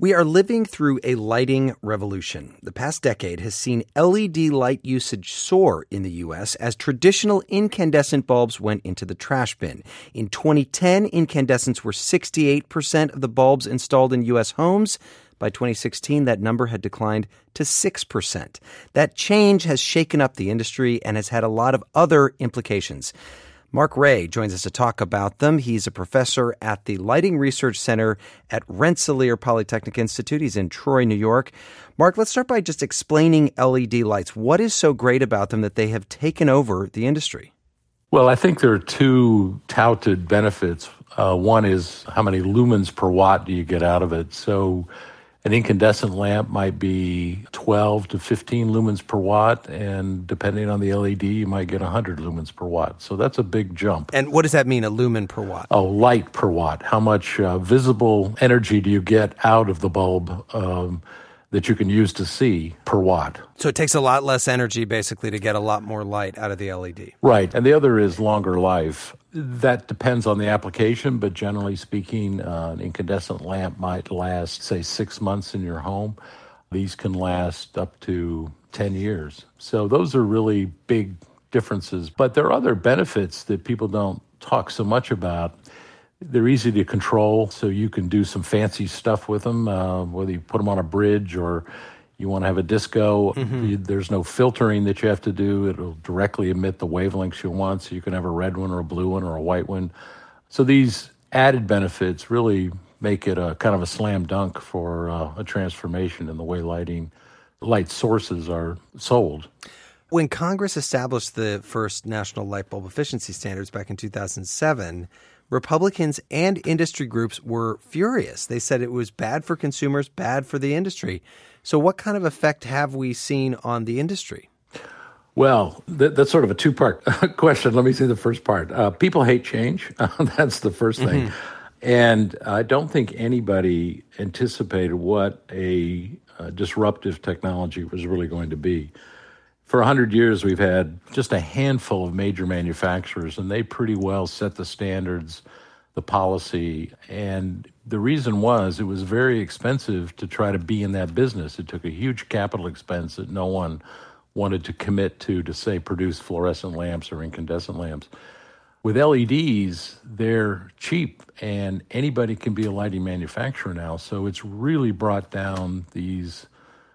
We are living through a lighting revolution. The past decade has seen LED light usage soar in the U.S. as traditional incandescent bulbs went into the trash bin. In 2010, incandescents were 68% of the bulbs installed in U.S. homes. By 2016, that number had declined to 6%. That change has shaken up the industry and has had a lot of other implications. Mark Ray joins us to talk about them. He's a professor at the Lighting Research Center at Rensselaer Polytechnic Institute. He's in Troy, New York. Mark, let's start by just explaining LED lights. What is so great about them that they have taken over the industry? Well, I think there are two touted benefits. One is how many lumens per watt do you get out of it? So an incandescent lamp might be 12 to 15 lumens per watt, and depending on the LED, you might get 100 lumens per watt. So that's a big jump. And what does that mean, a lumen per watt? Oh, light per watt. How much visible energy do you get out of the bulb that you can use to see per watt? So it takes a lot less energy, basically, to get a lot more light out of the LED. Right. And the other is longer life. That depends on the application, but generally speaking, an incandescent lamp might last, say, 6 months in your home. These can last up to 10 years. So those are really big differences. But there are other benefits that people don't talk so much about. They're easy to control, so you can do some fancy stuff with them, whether you put them on a bridge or you want to have a disco. There's no filtering that you have to do. It'll directly emit the wavelengths you want, so you can have a red one or a blue one or a white one. So these added benefits really make it a kind of a slam dunk for a transformation in the way light sources are sold. When Congress established the first national light bulb efficiency standards back in 2007, Republicans and industry groups were furious. They said it was bad for consumers, bad for the industry. So what kind of effect have we seen on the industry? Well, that's sort of a two-part question. Let me say the first part. People hate change. That's the first thing. And I don't think anybody anticipated what a disruptive technology was really going to be. For 100 years, we've had just a handful of major manufacturers, and they pretty well set the standards, the policy. And the reason was it was very expensive to try to be in that business. It took a huge capital expense that no one wanted to commit to say, produce fluorescent lamps or incandescent lamps. With LEDs, they're cheap, and anybody can be a lighting manufacturer now. So it's really brought down these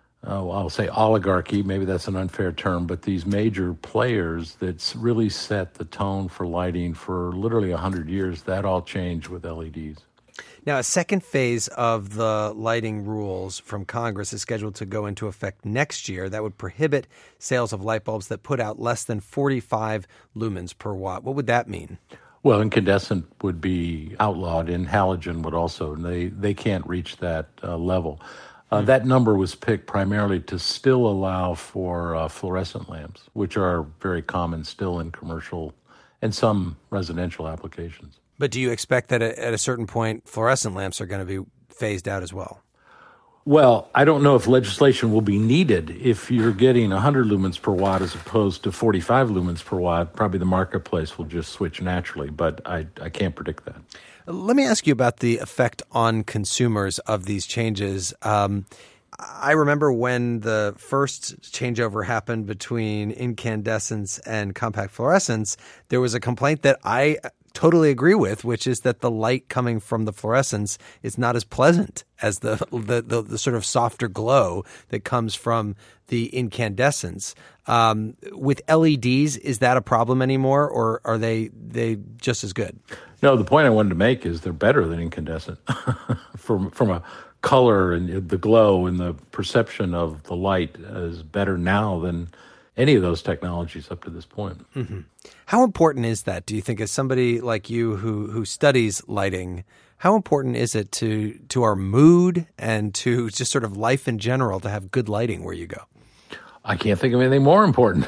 I'll say oligarchy, maybe that's an unfair term, but these major players that's really set the tone for lighting for literally 100 years, that all changed with LEDs. Now, a second phase of the lighting rules from Congress is scheduled to go into effect next year. That would prohibit sales of light bulbs that put out less than 45 lumens per watt. What would that mean? Well, incandescent would be outlawed, and halogen would also. They can't reach that level. That number was picked primarily to still allow for fluorescent lamps, which are very common still in commercial and some residential applications. But do you expect that at a certain point, fluorescent lamps are going to be phased out as well? Well, I don't know if legislation will be needed. If you're getting 100 lumens per watt as opposed to 45 lumens per watt, probably the marketplace will just switch naturally, but I can't predict that. Let me ask you about the effect on consumers of these changes. I remember when the first changeover happened between incandescents and compact fluorescents, there was a complaint that I totally agree with, which is that the light coming from the fluorescents is not as pleasant as the sort of softer glow that comes from the incandescents. With LEDs, is that a problem anymore, or are they just as good? No, the point I wanted to make is they're better than incandescent from a color and the glow and the perception of the light is better now than any of those technologies up to this point. Mm-hmm. How important is that, do you think, as somebody like you who studies lighting, how important is it to our mood and to just sort of life in general to have good lighting where you go? I can't think of anything more important.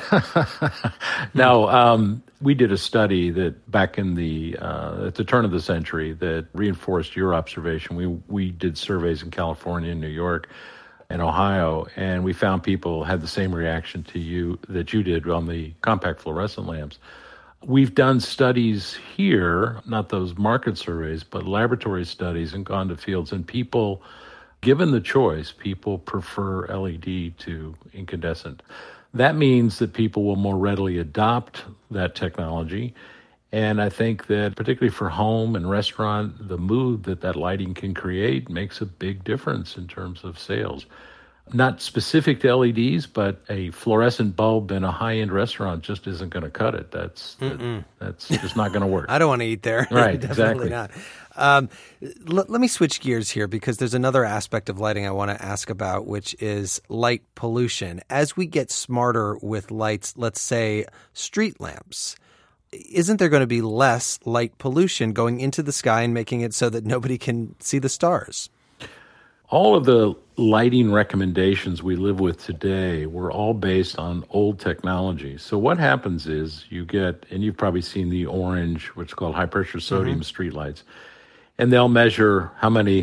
Now, we did a study that back in at the turn of the century that reinforced your observation. We did surveys in California and New York and Ohio, and we found people had the same reaction to you that you did on the compact fluorescent lamps. We've done studies here, not those market surveys, but laboratory studies and gone to fields, and people Given the choice, people prefer LED to incandescent. That means that people will more readily adopt that technology. And I think that particularly for home and restaurant, the mood that that lighting can create makes a big difference in terms of sales. Not specific to LEDs, but a fluorescent bulb in a high-end restaurant just isn't going to cut it. That's just not going to work. I don't want to eat there. Right, Definitely exactly. not. Let me switch gears here because there's another aspect of lighting I want to ask about, which is light pollution. As we get smarter with lights, let's say street lamps, isn't there going to be less light pollution going into the sky and making it so that nobody can see the stars? All of the lighting recommendations we live with today were all based on old technology. So what happens is you get, and you've probably seen the orange, what's called high-pressure sodium streetlights, and they'll measure how many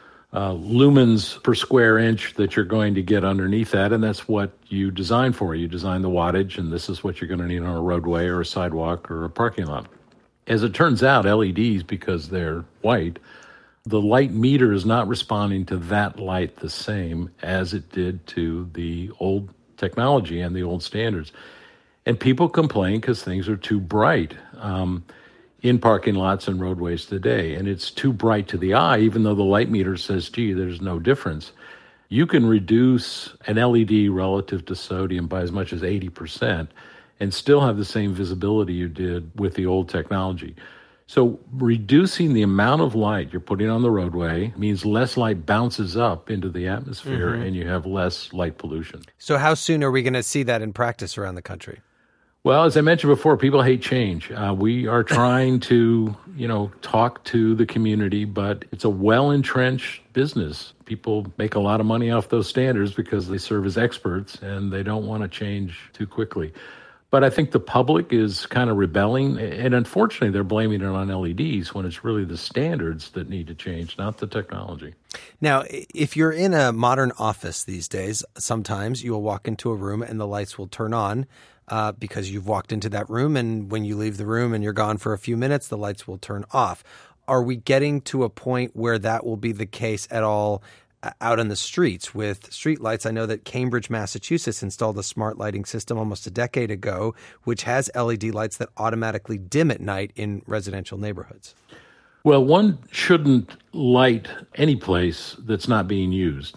lumens per square inch that you're going to get underneath that, and that's what you design for. You design the wattage, and this is what you're going to need on a roadway or a sidewalk or a parking lot. As it turns out, LEDs, because they're white, the light meter is not responding to that light the same as it did to the old technology and the old standards. And people complain because things are too bright in parking lots and roadways today. And it's too bright to the eye, even though the light meter says, gee, there's no difference. You can reduce an LED relative to sodium by as much as 80% and still have the same visibility you did with the old technology. So reducing the amount of light you're putting on the roadway means less light bounces up into the atmosphere and you have less light pollution. So how soon are we going to see that in practice around the country? Well, as I mentioned before, people hate change. We are trying to, talk to the community, but it's a well-entrenched business. People make a lot of money off those standards because they serve as experts and they don't want to change too quickly. But I think the public is kind of rebelling, and unfortunately, they're blaming it on LEDs when it's really the standards that need to change, not the technology. Now, if you're in a modern office these days, sometimes you will walk into a room and the lights will turn on because you've walked into that room, and when you leave the room and you're gone for a few minutes, the lights will turn off. Are we getting to a point where that will be the case at all out on the streets with street lights? I know that Cambridge, Massachusetts installed a smart lighting system almost a decade ago, which has LED lights that automatically dim at night in residential neighborhoods. Well, one shouldn't light any place that's not being used.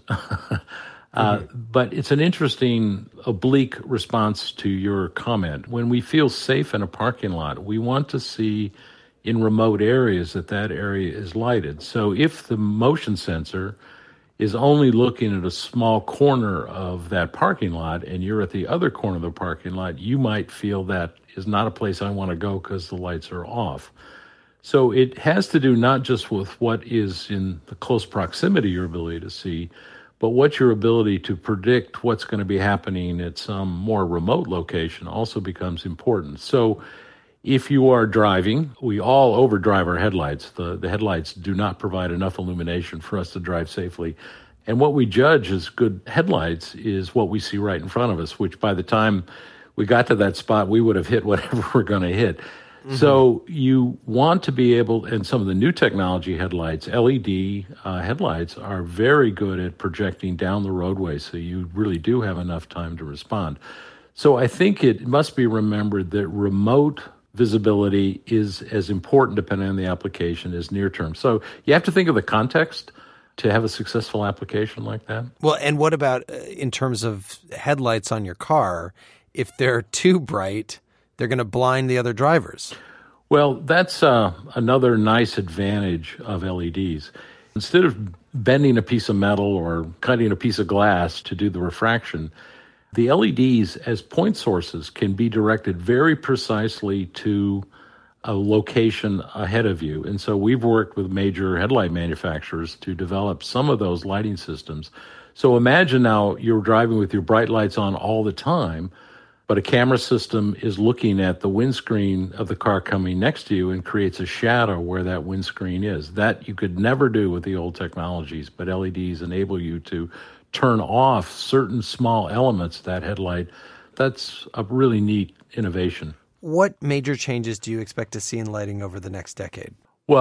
But it's an interesting oblique response to your comment. When we feel safe in a parking lot, we want to see in remote areas that area is lighted. So if the motion sensor is only looking at a small corner of that parking lot and you're at the other corner of the parking lot, you might feel that is not a place I want to go because the lights are off. So it has to do not just with what is in the close proximity, your ability to see, but what your ability to predict what's going to be happening at some more remote location also becomes important. So if you are driving, we all overdrive our headlights. The headlights do not provide enough illumination for us to drive safely. And what we judge as good headlights is what we see right in front of us, which by the time we got to that spot, we would have hit whatever we're going to hit. So you want to be able, and some of the new technology headlights, LED headlights, are very good at projecting down the roadway, so you really do have enough time to respond. So I think it must be remembered that remote visibility is as important, depending on the application, as near term. So you have to think of the context to have a successful application like that. Well, and what about in terms of headlights on your car? If they're too bright, they're going to blind the other drivers. Well, that's another nice advantage of LEDs. Instead of bending a piece of metal or cutting a piece of glass to do the refraction, the LEDs as point sources can be directed very precisely to a location ahead of you. And so we've worked with major headlight manufacturers to develop some of those lighting systems. So imagine now you're driving with your bright lights on all the time, but a camera system is looking at the windscreen of the car coming next to you and creates a shadow where that windscreen is. That you could never do with the old technologies, but LEDs enable you to turn off certain small elements of that headlight. That's a really neat innovation. What major changes do you expect to see in lighting over the next decade? Well,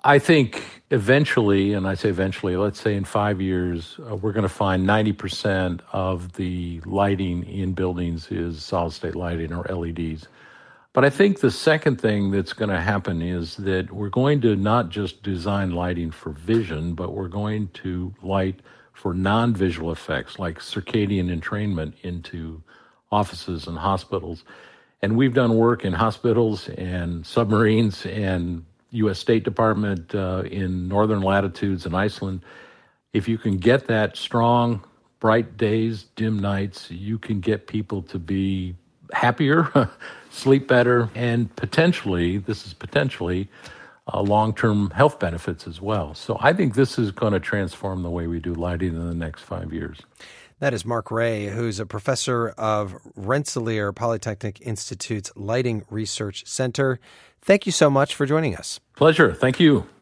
I think eventually, and I say eventually, let's say in 5 years, we're going to find 90% of the lighting in buildings is solid-state lighting or LEDs. But I think the second thing that's going to happen is that we're going to not just design lighting for vision, but we're going to light for non-visual effects like circadian entrainment into offices and hospitals. And we've done work in hospitals and submarines and U.S. State Department in northern latitudes in Iceland. If you can get that strong, bright days, dim nights, you can get people to be happier, sleep better, and potentially long-term health benefits as well. So I think this is going to transform the way we do lighting in the next 5 years. That is Mark Ray, who's a professor of Rensselaer Polytechnic Institute's Lighting Research Center. Thank you so much for joining us. Pleasure. Thank you.